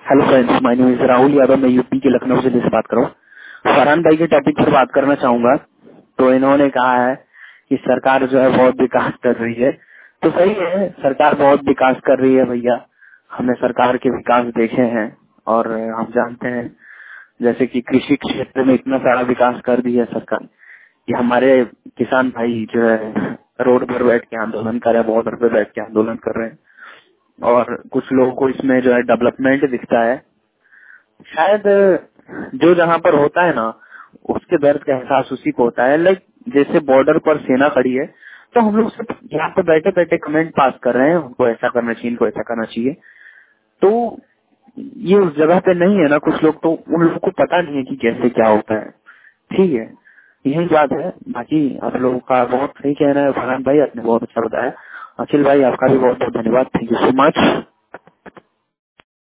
Hello friends, my name is Rahul Yadav. मैं UP के लखनऊ जिले से बात कर रहा हूँ। फरहान भाई के टॉपिक पर बात करना चाहूंगा। तो इन्होंने कहा है कि सरकार जो है बहुत विकास कर रही है। तो सही है, सरकार बहुत विकास कर रही है भैया। हमने सरकार के विकास देखे हैं और हम जानते हैं जैसे कि कृषि क्षेत्र में इतना सारा विकास कर दिया सरकार कि हमारे किसान भाई जो है रोड पर बैठ के आंदोलन कर रहे हैं, बॉर्डर पर बैठ के आंदोलन कर रहे हैं। और कुछ लोगों को इसमें जो है डेवलपमेंट दिखता है। शायद जो जहाँ पर होता है ना, उसके दर्द का एहसास उसी को होता है। लाइक जैसे बॉर्डर पर सेना खड़ी है तो हम लोग सिर्फ यहाँ पे बैठे बैठे कमेंट पास कर रहे हैं, उनको ऐसा करना चाहिए, इनको ऐसा करना चाहिए। तो ये उस जगह पे नहीं है ना। कुछ लोग तो उन लोगों को पता नहीं है कि कैसे क्या होता है। ठीक है, यही बात है। बाकी आप लोगों का बहुत सही कहना है। फरहान भाई आपने बहुत अच्छा बताया। अखिल भाई आपका भी बहुत बहुत धन्यवाद। Thank you so much.